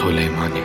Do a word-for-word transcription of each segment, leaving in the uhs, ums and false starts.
سلیمانی.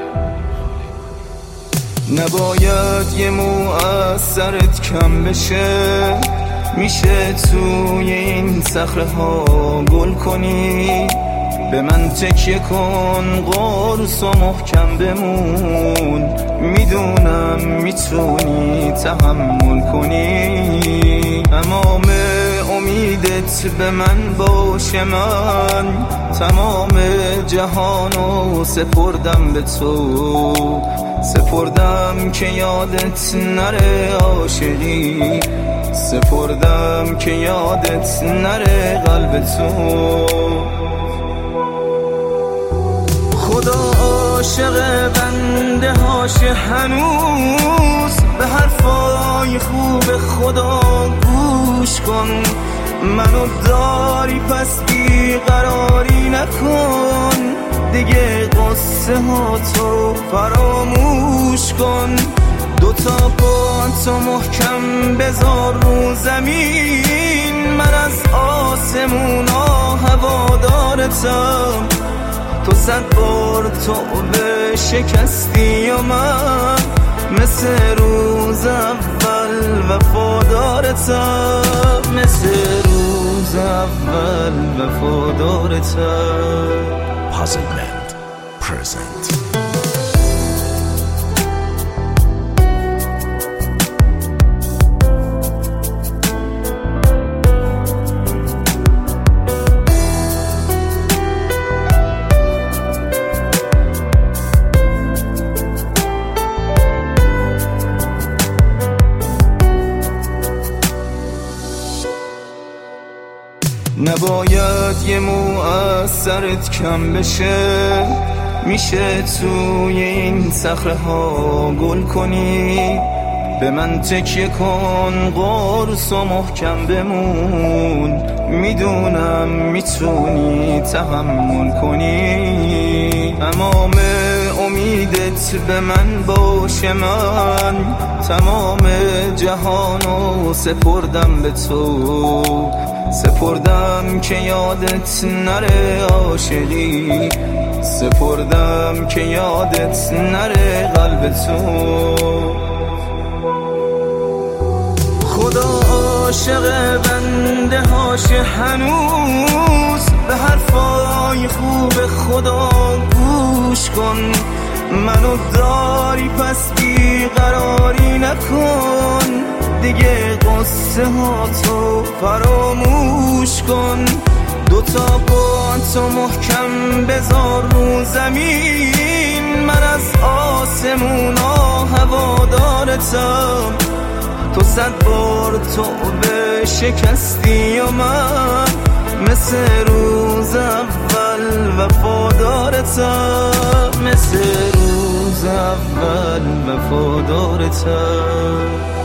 نباید یه مو از سرت کم بشه، میشه توی این صخره ها گل کنی. به من تکیه کن، قرص و محکم بمون، میدونم میتونی تحمل کنی. تمام امیدت به من باشه، من تمام جهانو سپردم به تو، سپردم که یادت نره عاشقی، سپردم که یادت نره قلب تو. خدا عاشق بنده هاشه هنوز، به حرفای خوب خدا گوش کن. منو داری پس بیقراری نکن، دیگه قصه ها تو فراموش کن. دوتا پاتو محکم بذار رو زمین، من از آسمونا هوادارتم. تو صد بار توبه شکستی و من مثل روز اول وفادارتم، مثل روز اول وفادارتم. Puzzlement present. نباید یه مو از سرت کم بشه، میشه توی این صخره ها گل کنی. به من تکیه کن، قرص و محکم بمون، میدونم میتونی تحمل کنی. تمام امیدت به من باشه، من تمام جهانو سپردم به تو، سپردم که یادت نره عاشقی، سپردم که یادت نره قلب تو. خدا عاشق بنده هاشه هنوز، به حرفای خوب خدا گوش کن. منو داری پس بیقراری نکن، دیگه قصه ها تو فراموش کن. دوتا پاتو محکم بذار رو زمین، من از آسمونا هوادارتم. تو صد بار توبه شکستی و من مثل روز اول وفادارتم، مثل روز اول وفادارتم.